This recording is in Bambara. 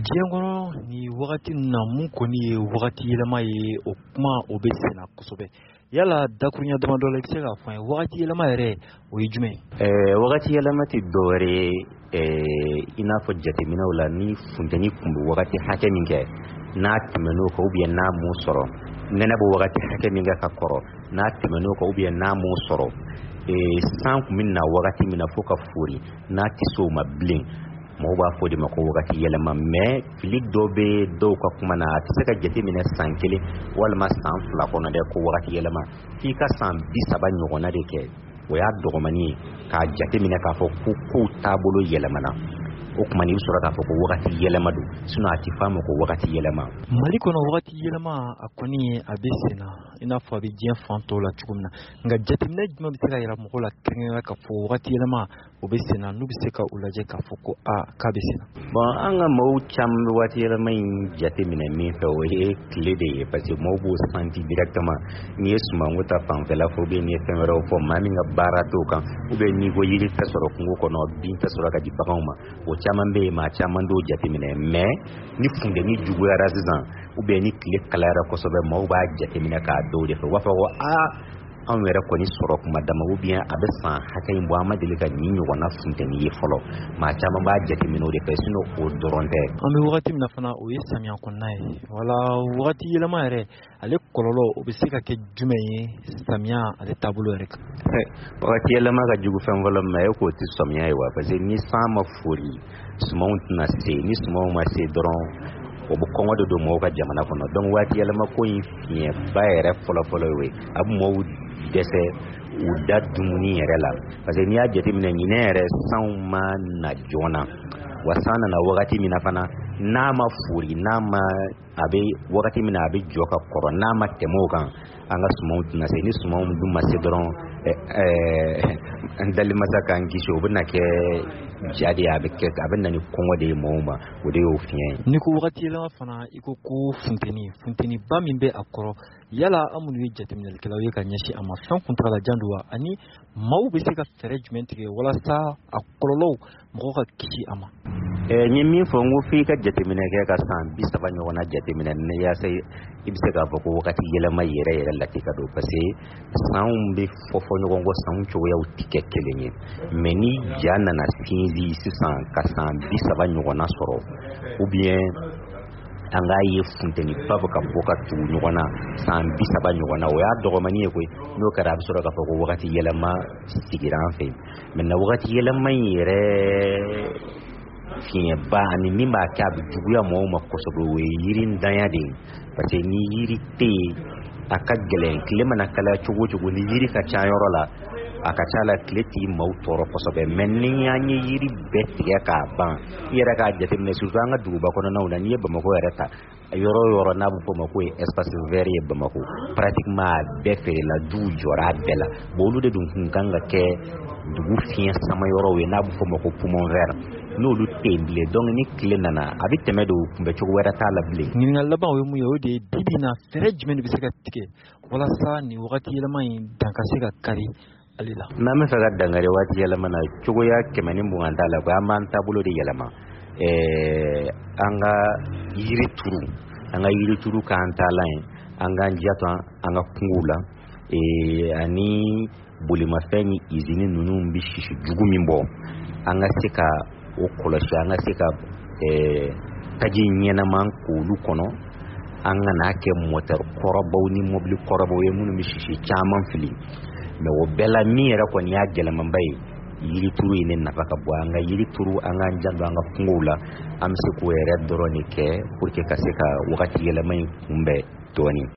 Diengoro ni wakati na munko ni wakati yelema ye okuma obesena kusobe yala dakunya damado lekse ga fa wakati yelema yere o yijume wakati yelema ti dore ina fo jatemina wala ni funtani kumbu wakati hake minge na timeno ko ubi na mu soro nena bo wakati hake minge ka koro na timeno ko ubi na mu soro san kumina wakati mina foka furi na tiso ma bling mo ba fodi mako wakati yelema me filik dobe do ka kuma na tsaka jete mina sankele wal ma san fla ko na de ko wakati yelema fi ka san bi saba nyogo na de ke o ya dogo mani ka jete mina ka fo ku tabulo yelema na o kuma ni sura ka fo ko wakati yelema do suna atifamu ko wakati yelema maliko na wakati yelema akoni abesena ina fo bi jien fanto la chukumna nga jete mina jima bisira yela mo la kenga ka fo wakati yelema obesena nubiseka ulaje ka fo ko a kabesena bon anga mo cham wakati yelema jete mina mi fe o e clé parce que mo bo senti directement ni esuma ngota fanfela fo be ni femero fo mami nga barato kan ube ni go yiri tasoro kungo ko no bin tasoro ka dipakoma o chamambe ma chamando jete mina me ni funde ni jugu arazizan ube ni clé kala ko so be mo ba jete mina ka do de fo wa fa an wera ko ni soro kuma da mawu biya abisa hakai bo amadili ka ni wana funteni ye folo ma chama ba jati mino de pesino o doronde an be wakati mina fana o ye samiya konnai wala wakati yelama yere ale kololo o be se ka ke jumeye samiya ale tabulo yere wakati yelama ka jugu fen wala ma ko ti samiya yi wa parce ni sama furi smount na se ni smou ma se doron o bu kongo do mo ka jamana kono don wakati yelama ko yin fiye ba yere folo we abu mo dese uda dumuni yere la parce que ni a jeti mina ni nere sauma na jona wasana na wakati mina fana nama furi nama abe wakati mina abe joka koro nama temokan anga sumount na se ni sumount dum masedron ndali masaka ngisho obuna ke jadi abe ke abin nani kongo de moma wode ofien ni ko wakati yelama fana iko ko funteni ba min be akoro yala amunu jeti min kelawe ka nyashi ama san kontra la janduwa ani mau be se ka ferejment ke wala sa akololo mo ka kishi ama ni min fo ngo fi ka jeti min ke ka san bi saba nyo na jeti min ne ya sai ibse ka ko wakati yelama yere lati ka do pase san be fofo nyo ngo san cho ya utike kelenye meni jana na finzi sisan ka san bi saba nyo na soro ou bien anga ye funteni babo ka boka tu nyona san bi saba nyona o ya dogo mani ko no kara absura ka ko wakati yelama sigiran fe menna wakati yelama yere fiye ba ani mimba ka bi juguya mo ma ko so we yirin danya de parce ni yiri te aka gelen klema na kala chugo ni yiri ka chayoro la aka chala kleti mautoro ko so be menni yanyi yiri betiya ka ban yera ka jete ne suzanga duba kono na unani ba mako yarata yoro na bu mako espace vert ye ba mako pratiquement be fere la du jora bela bolu de dun kanga ke dugu fiya sama yoro we na bu mako poumon vert no lu temble donc ni klenana abi temedo kumbe chugo yarata la ble ni ngalla ba we mu yode dibina ferejmen bi seka tike wala sa ni wakati yelama dankaseka kari alila na me faga dangare wati yelama na chugo ya kemani mbunganda la ba man tabulo de yelama anga yiri turu kanta line anga njatwa anga kungula ani bulima feni izini nunu mbishishi jugu mimbo anga seka okoloshi anga seka taji nyena man kulu kono anga na ke motor korobo ni mobile korobo ye munu mishishi chaman fili me wo bela mira ko ni agela mambai yiri turu ine nafaka bwanga yiri turu anga njando anga kungula amse ko ere doroni ke pour que kaseka wakati yela mai kumbe toni